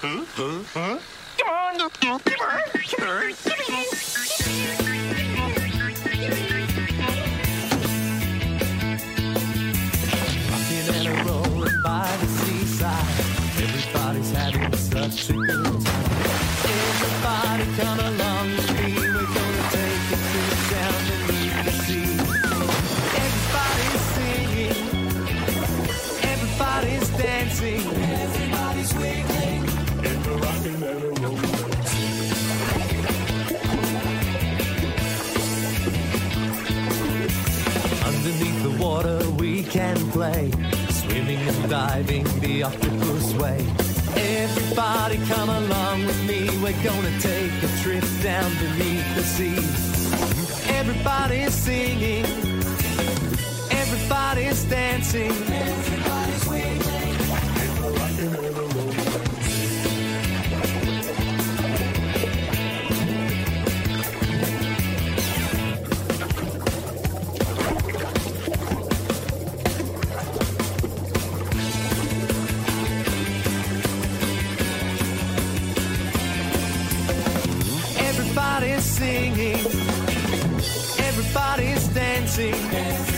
and a rolling by the seaside. Everybody's having such a good time. Everybody come along with me. We're gonna take a trip down beneath the sea. Everybody's singing. Everybody's dancing. Everybody's wiggling. And we're rocking and a rolling. Underneath the water we can play, swimming and diving the octopus way. Everybody come along with me, we're gonna take a trip down beneath the sea. Everybody's singing, everybody's dancing, everybody's wiggling, and we're rocking and a rolling. Everybody's singing, everybody's dancing.